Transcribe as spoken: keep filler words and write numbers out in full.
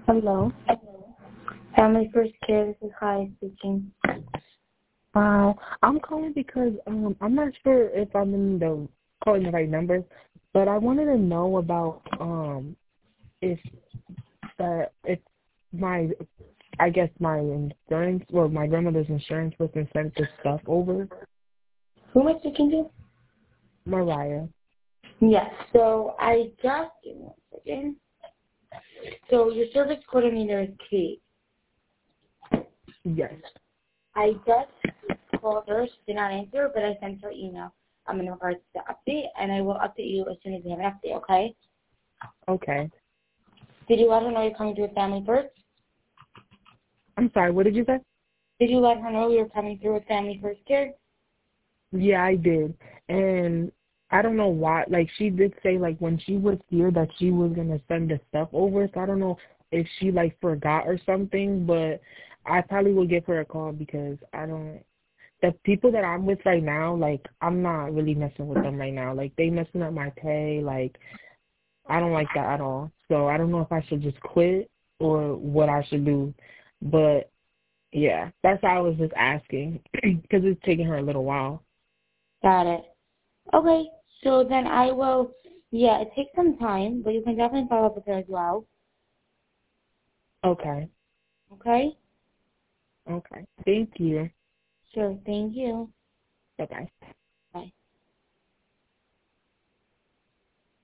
Hello. Family First Care, this is Kai speaking. Wow. I'm calling because um I'm not sure if I'm in the calling the right number, but I wanted to know about um if the if my I guess my insurance or my grandmother's insurance was to send the stuff over. Who am I speaking to? Mariah. Yes, so I just, give me one second. So your service coordinator is Kate. Yes. I just called her, she did not answer, but I sent her email um, in regards to the update, and I will update you as soon as we have an update, okay? Okay. Did you let her know you're coming through with Family First? I'm sorry, what did you say? Did you let her know you were coming through with Family First Care? Yeah, I did. And I don't know why. Like, she did say, like, when she was here that she was going to send the stuff over. So I don't know if she, like, forgot or something. But I probably will give her a call because I don't. The people that I'm with right now, like, I'm not really messing with them right now. Like, they messing up my pay. Like, I don't like that at all. So I don't know if I should just quit or what I should do. But, yeah, that's why I was just asking because it's taking her a little while. Got it. Okay, so then I will, yeah, it takes some time, but you can definitely follow up with her as well, Okay. okay? Okay. Thank you. Sure, thank you. Bye-bye.